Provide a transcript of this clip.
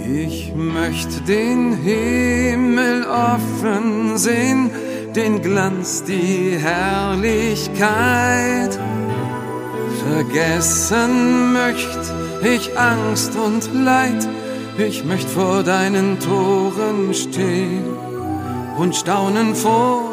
Ich möchte den Himmel offen sehen, den Glanz, die Herrlichkeit. Vergessen möcht ich Angst und Leid, ich möcht vor deinen Toren stehen und staunen vor